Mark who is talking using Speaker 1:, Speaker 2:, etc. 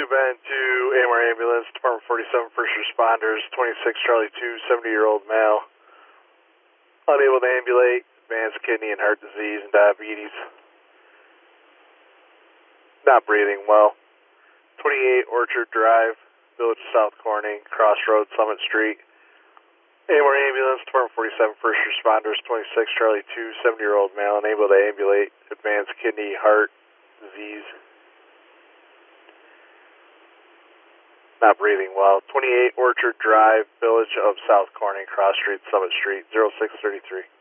Speaker 1: Bend to AMR Ambulance, Department 47 First Responders, 26 Charlie 2, 70-year-old male. Unable to ambulate, advanced kidney and heart disease and diabetes. Not breathing well. 28 Orchard Drive, Village of South Corning, Crossroads, Summit Street. AMR Ambulance, Department 47 First Responders, 26 Charlie 2, 70-year-old male. Unable to ambulate, advanced kidney, heart disease. Not breathing well. 28 Orchard Drive, Village of South Corning, Cross Street, Summit Street, 0633.